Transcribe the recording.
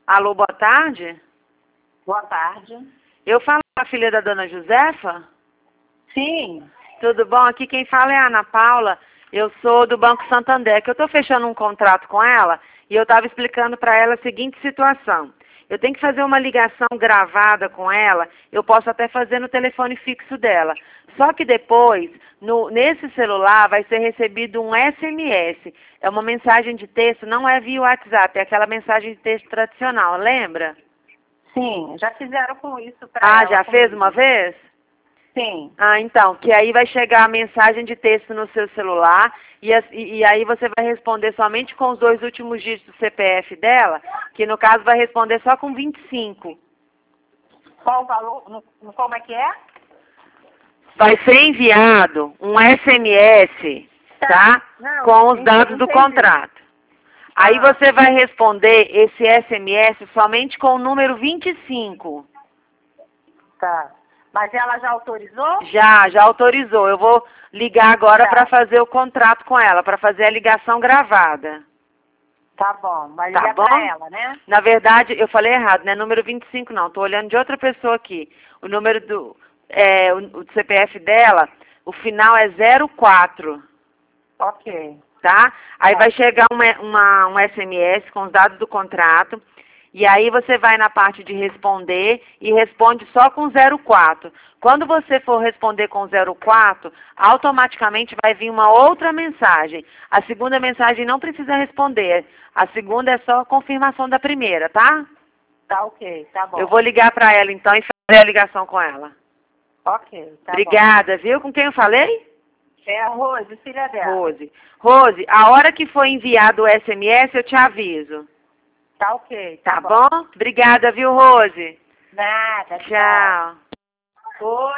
Alô, boa tarde. Boa tarde. Eu falo com a filha da dona Josefa? Sim. Tudo bom? Aqui quem fala é a Ana Paula. Eu sou do Banco Santander, que eu estou fechando um contrato com ela e eu estava explicando para ela a seguinte situação. Eu tenho que fazer uma ligação gravada com ela, eu posso até fazer no telefone fixo dela. Só que depois, nesse celular, vai ser recebido um SMS. É uma mensagem de texto, não é via WhatsApp, é aquela mensagem de texto tradicional, lembra? Sim, já fizeram com isso para Ah, ela. já fez uma vez? Sim. Ah, então, que aí vai chegar a mensagem de texto no seu celular e aí você vai responder somente com os 2 últimos dígitos do CPF dela, que no caso vai responder só com 25. Qual o valor? Como é que é? Vai ser enviado um SMS, tá? Não, Com os dados do entendi. contrato. Aí Ah. você vai responder esse SMS somente com o número 25. Tá. Mas ela já autorizou? Já autorizou. Eu vou ligar agora Tá. para fazer o contrato com ela, para fazer a ligação gravada. Tá bom, mas Tá liga bom? pra ela, né? Na verdade, eu falei errado, não é número 25 não. Estou olhando de outra pessoa aqui. O número o CPF dela, o final é 04, Ok. tá? Aí Tá. vai chegar um SMS com os dados do contrato. E aí você vai na parte de responder e responde só com 04. Quando você for responder com 04, automaticamente vai vir uma outra mensagem. A segunda mensagem não precisa responder. A segunda é só a confirmação da primeira, tá? Tá ok, tá bom. Eu vou ligar para ela então e fazer a ligação com ela. Ok, tá Obrigada, viu? Com quem eu falei? bom. É a Rose, filha dela. Rose. Rose, a hora que for enviado o SMS, eu te aviso. Tá ok, Tá bom? Obrigada, viu, Rose? Nada, Tchau. Oi.